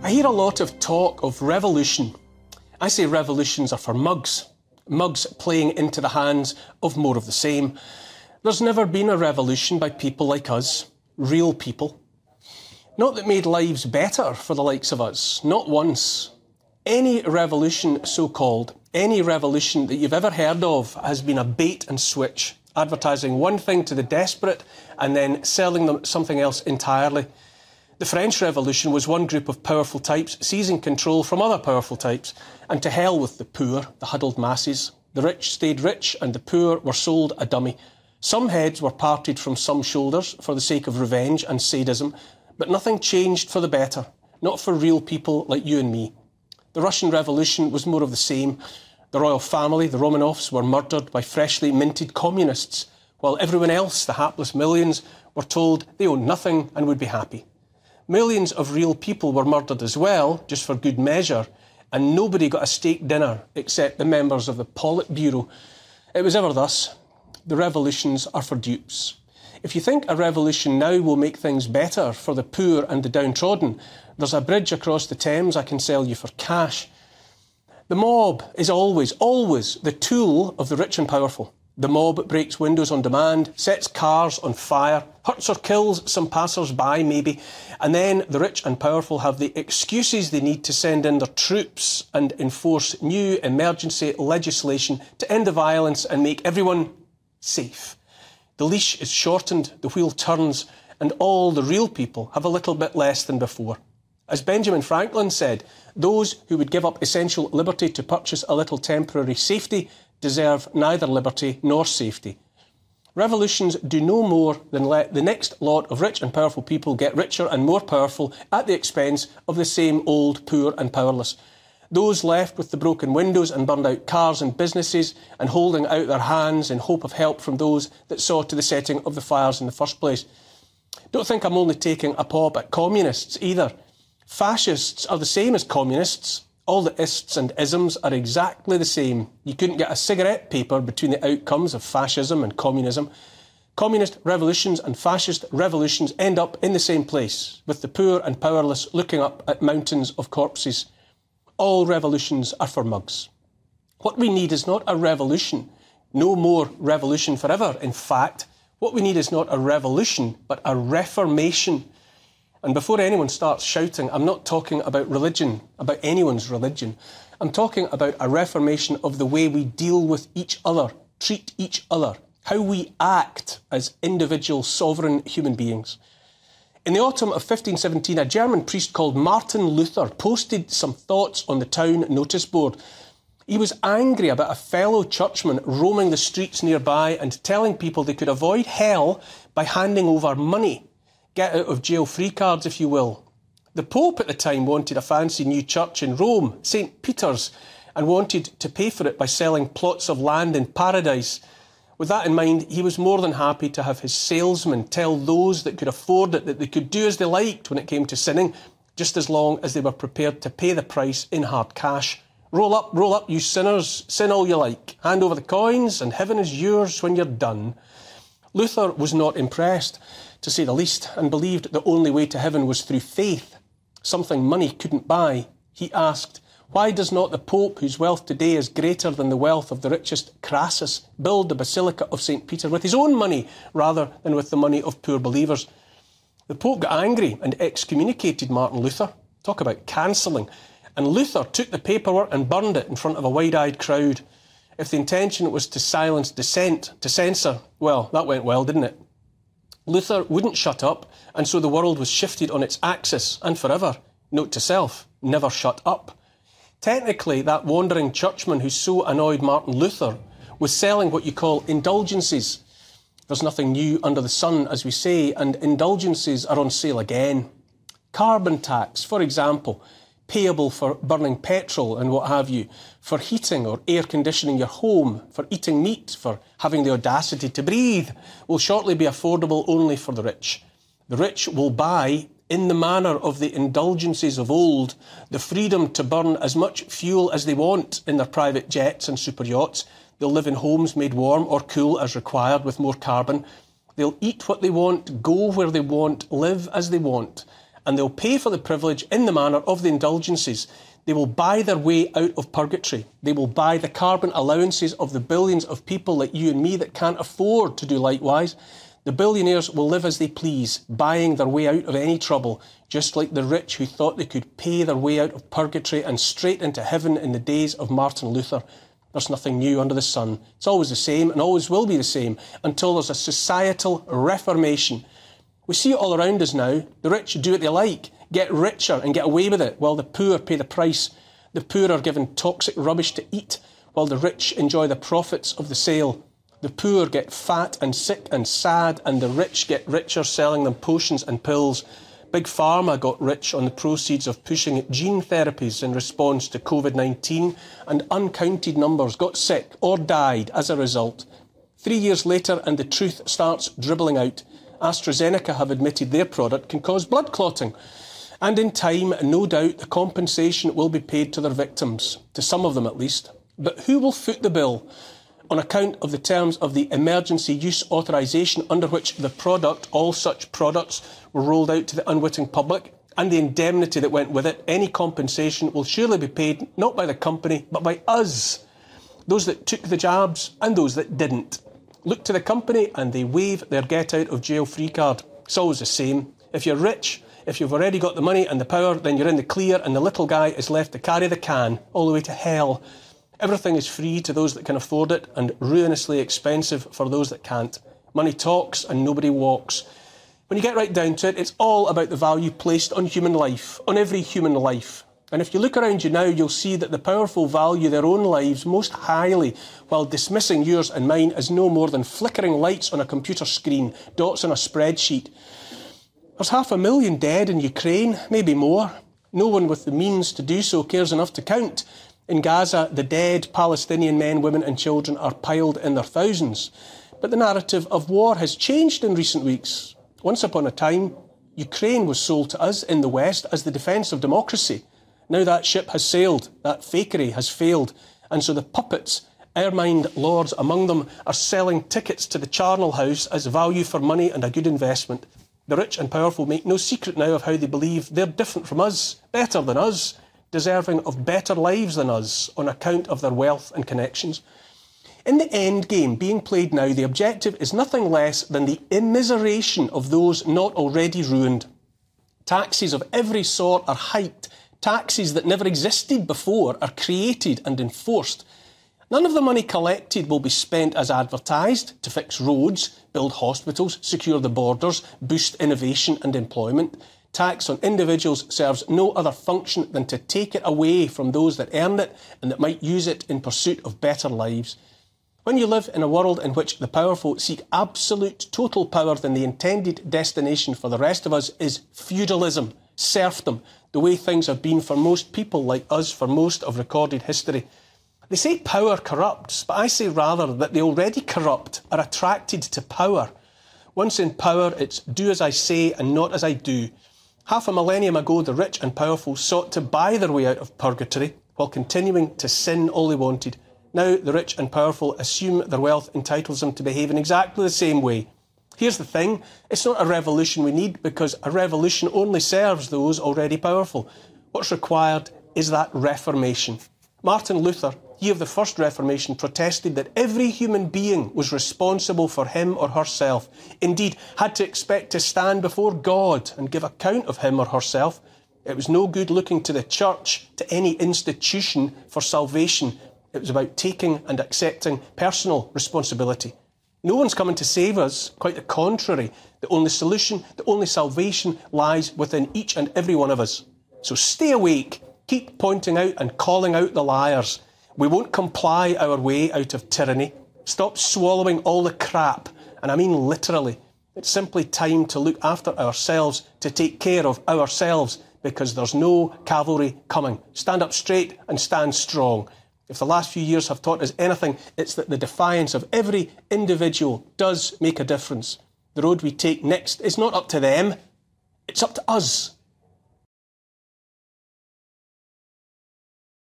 I hear a lot of talk of revolution. I say revolutions are for mugs. Mugs playing into the hands of more of the same. There's never been a revolution by people like us, real people. Not that made lives better for the likes of us, not once. Any revolution, so-called, any revolution that you've ever heard of has been a bait and switch, advertising one thing to the desperate and then selling them something else entirely. The French Revolution was one group of powerful types seizing control from other powerful types, and to hell with the poor, the huddled masses. The rich stayed rich and the poor were sold a dummy. Some heads were parted from some shoulders for the sake of revenge and sadism, but nothing changed for the better, not for real people like you and me. The Russian Revolution was more of the same. The royal family, the Romanovs, were murdered by freshly minted communists, while everyone else, the hapless millions, were told they owned nothing and would be happy. Millions of real people were murdered as well, just for good measure, and nobody got a steak dinner except the members of the Politburo. It was ever thus. The revolutions are for dupes. If you think a revolution now will make things better for the poor and the downtrodden, there's a bridge across the Thames I can sell you for cash. The mob is always the tool of the rich and powerful. The mob breaks windows on demand, sets cars on fire, hurts or kills some passers-by maybe, and then the rich and powerful have the excuses they need to send in their troops and enforce new emergency legislation to end the violence and make everyone safe. The leash is shortened, the wheel turns, and all the real people have a little bit less than before. As Benjamin Franklin said, those who would give up essential liberty to purchase a little temporary safety deserve neither liberty nor safety. Revolutions do no more than let the next lot of rich and powerful people get richer and more powerful at the expense of the same old poor and powerless. Those left with the broken windows and burned out cars and businesses and holding out their hands in hope of help from those that saw to the setting of the fires in the first place. Don't think I'm only taking a pop at communists either. Fascists are the same as communists. All the ists and isms are exactly the same. You couldn't get a cigarette paper between the outcomes of fascism and communism. Communist revolutions and fascist revolutions end up in the same place, with the poor and powerless looking up at mountains of corpses. All revolutions are for mugs. What we need is not a revolution. No more revolution forever. In fact, what we need is not a revolution, but a reformation. And before anyone starts shouting, I'm not talking about religion, about anyone's religion. I'm talking about a reformation of the way we deal with each other, treat each other, how we act as individual sovereign human beings. In the autumn of 1517, a German priest called Martin Luther posted some thoughts on the town notice board. He was angry about a fellow churchman roaming the streets nearby and telling people they could avoid hell by handing over money. Get out of jail free cards, if you will. The Pope at the time wanted a fancy new church in Rome, St. Peter's, and wanted to pay for it by selling plots of land in paradise. With that in mind, he was more than happy to have his salesmen tell those that could afford it that they could do as they liked when it came to sinning, just as long as they were prepared to pay the price in hard cash. Roll up, you sinners, sin all you like. Hand over the coins, and heaven is yours when you're done. Luther was not impressed, to say the least, and believed the only way to heaven was through faith, something money couldn't buy. He asked, why does not the Pope, whose wealth today is greater than the wealth of the richest Crassus, build the Basilica of St. Peter with his own money rather than with the money of poor believers? The Pope got angry and excommunicated Martin Luther. Talk about cancelling. And Luther took the paperwork and burned it in front of a wide-eyed crowd. If the intention was to silence dissent, to censor, well, that went well, didn't it? Luther wouldn't shut up, and so the world was shifted on its axis, and forever. Note to self, never shut up. Technically, that wandering churchman who so annoyed Martin Luther was selling what you call indulgences. There's nothing new under the sun, as we say, and indulgences are on sale again. Carbon tax, for example, payable for burning petrol and what have you, for heating or air conditioning your home, for eating meat, for having the audacity to breathe, will shortly be affordable only for the rich. The rich will buy, in the manner of the indulgences of old, the freedom to burn as much fuel as they want in their private jets and super yachts. They'll live in homes made warm or cool as required with more carbon. They'll eat what they want, go where they want, live as they want. and they'll pay for the privilege in the manner of the indulgences. They will buy their way out of purgatory. They will buy the carbon allowances of the billions of people like you and me that can't afford to do likewise. The billionaires will live as they please, buying their way out of any trouble, just like the rich who thought they could pay their way out of purgatory and straight into heaven in the days of Martin Luther. There's nothing new under the sun. It's always the same and always will be the same until there's a societal reformation. We see it all around us now. The rich do what they like, get richer and get away with it, while the poor pay the price. The poor are given toxic rubbish to eat, while the rich enjoy the profits of the sale. The poor get fat and sick and sad, and the rich get richer selling them potions and pills. Big Pharma got rich on the proceeds of pushing gene therapies in response to COVID-19, and uncounted numbers got sick or died as a result. 3 years later, and the truth starts dribbling out. AstraZeneca have admitted their product can cause blood clotting. And in time, no doubt, the compensation will be paid to their victims, to some of them at least. But who will foot the bill? On account of the terms of the emergency use authorisation under which the product, all such products, were rolled out to the unwitting public, and the indemnity that went with it, any compensation will surely be paid not by the company, but by us. Those that took the jabs and those that didn't. Look to the company and they wave their get-out-of-jail-free card. It's always the same. If you're rich, if you've already got the money and the power, then you're in the clear and the little guy is left to carry the can all the way to hell. Everything is free to those that can afford it and ruinously expensive for those that can't. Money talks and nobody walks. When you get right down to it, it's all about the value placed on human life, on every human life. And if you look around you now, you'll see that the powerful value their own lives most highly, while dismissing yours and mine as no more than flickering lights on a computer screen, dots on a spreadsheet. There's 500,000 dead in Ukraine, maybe more. No one with the means to do so cares enough to count. In Gaza, the dead Palestinian men, women and children are piled in their thousands. But the narrative of war has changed in recent weeks. Once upon a time, Ukraine was sold to us in the West as the defence of democracy. Now that ship has sailed, that fakery has failed, and so the puppets, ermined lords among them, are selling tickets to the charnel house as value for money and a good investment. The rich and powerful make no secret now of how they believe they're different from us, better than us, deserving of better lives than us on account of their wealth and connections. In the end game being played now, the objective is nothing less than the immiseration of those not already ruined. Taxes of every sort are hiked. Taxes that never existed before are created and enforced. None of the money collected will be spent as advertised to fix roads, build hospitals, secure the borders, boost innovation and employment. Tax on individuals serves no other function than to take it away from those that earn it and that might use it in pursuit of better lives. When you live in a world in which the powerful seek absolute total power, then the intended destination for the rest of us is feudalism, serfdom, the way things have been for most people like us for most of recorded history. They say power corrupts, but I say rather that the already corrupt are attracted to power. Once in power, it's do as I say and not as I do. Half a millennium ago, the rich and powerful sought to buy their way out of purgatory while continuing to sin all they wanted. Now the rich and powerful assume their wealth entitles them to behave in exactly the same way. Here's the thing, it's not a revolution we need because a revolution only serves those already powerful. What's required is that reformation. Martin Luther, he of the First Reformation, protested that every human being was responsible for him or herself, indeed had to expect to stand before God and give account of him or herself. It was no good looking to the church, to any institution for salvation. It was about taking and accepting personal responsibility. No one's coming to save us, quite the contrary. The only solution, the only salvation lies within each and every one of us. So stay awake, keep pointing out and calling out the liars. We won't comply our way out of tyranny. Stop swallowing all the crap, and I mean literally. It's simply time to look after ourselves, to take care of ourselves, because there's no cavalry coming. Stand up straight and stand strong. If the last few years have taught us anything, it's that the defiance of every individual does make a difference. The road we take next is not up to them, it's up to us.